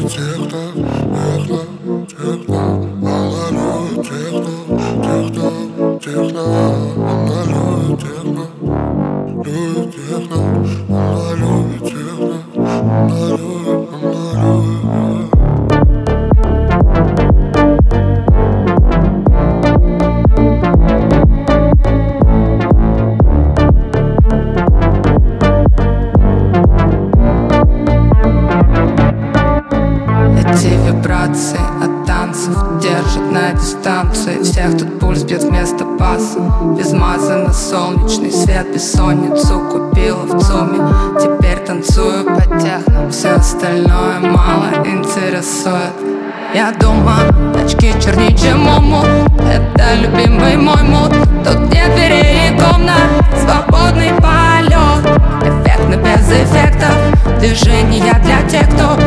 техно, техно, техно. Она любит техно, техно, техно. Она любит техно, любит техно. Она любит техно, она любит, она любит. Эти вибрации от танцев держат на дистанции. Всех тут пульс бьет вместо паса. Безмазанно солнечный свет, бессонницу купила в ЦУМе. Теперь танцую по техно, все остальное мало интересует. Я думаю, очки чернее, чем муму. Это любимый мой мут. Тут нет дверей и комнат, свободный полет. Эффектно без эффектов, движения для тех, кто